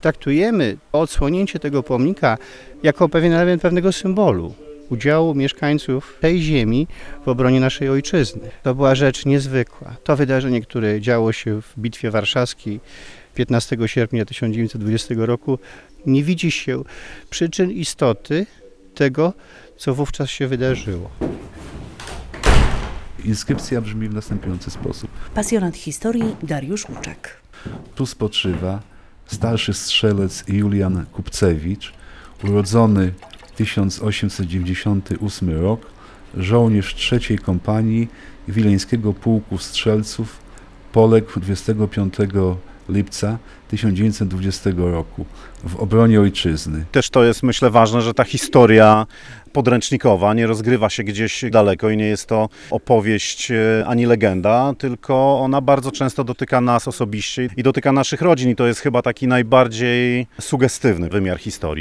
Traktujemy odsłonięcie tego pomnika jako pewien element pewnego symbolu udziału mieszkańców tej ziemi w obronie naszej ojczyzny. To była rzecz niezwykła. To wydarzenie, które działo się w Bitwie Warszawskiej 15 sierpnia 1920 roku, nie widzi się przyczyn istoty tego, co wówczas się wydarzyło. Inskrypcja brzmi w następujący sposób. Pasjonat historii Dariusz Łuczak. Tu spoczywa starszy strzelec Julian Kupcewicz, urodzony 1898 rok, żołnierz III Kompanii Wileńskiego Pułku Strzelców, poległ 25 lipca 1920 roku w obronie ojczyzny. Też to jest, myślę, ważne, że ta historia podręcznikowa nie rozgrywa się gdzieś daleko i nie jest to opowieść ani legenda, tylko ona bardzo często dotyka nas osobiście i dotyka naszych rodzin i to jest chyba taki najbardziej sugestywny wymiar historii.